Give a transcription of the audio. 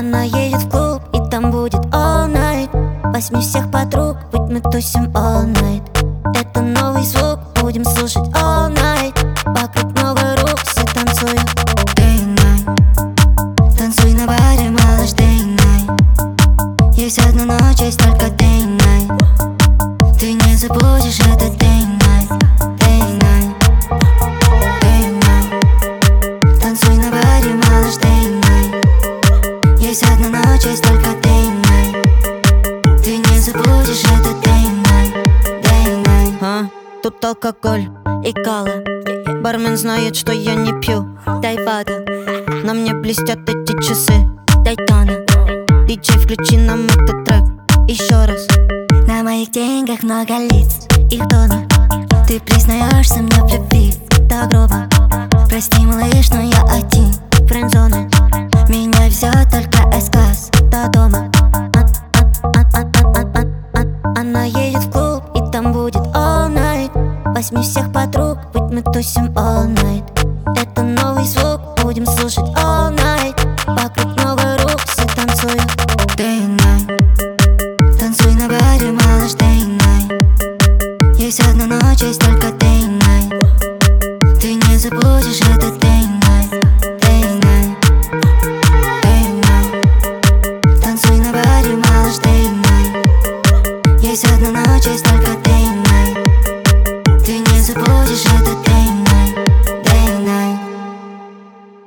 Она едет в клуб, и там будет all night. Возьми всех подруг, ведь мы тусим all night. Это новый звук, будем слушать all night. Вокруг много рук, все танцуют day and night. Танцуй на баре, малыш, day and night. Есть одна ночь, есть только day and night. Ты не забудешь это day and night. Day and night. Day and night. Танцуй на баре, малыш, day and night. Есть одна ночь, есть только day and night. Ты не забудешь это day and night. Day and night. Тут алкоголь и кала. Бармен знает, что я не пью. Дай воду, На мне блестят эти часы. дай тона. Диджей, включи нам этот трек еще раз. На моих деньгах много лиц, их тона. Ты признаешься мне в любви, да грубо. Прости, малыш, но я один, френдзона. Меня везет только эсказ до дома. Она едет в клуб, и там будет all night. Возьми всех подруг, ведь мы тусим all night. Это новый звук, будем слушать all night. Вокруг много рук, все танцуют Day and night. Танцуй на баре, малыш, day and night. Есть одна ночь, есть только day and night. Ты не забудешь это day and night. Day and night. Day and night. Танцуй на баре, малыш, day and night. Есть одна ночь, есть только day and night.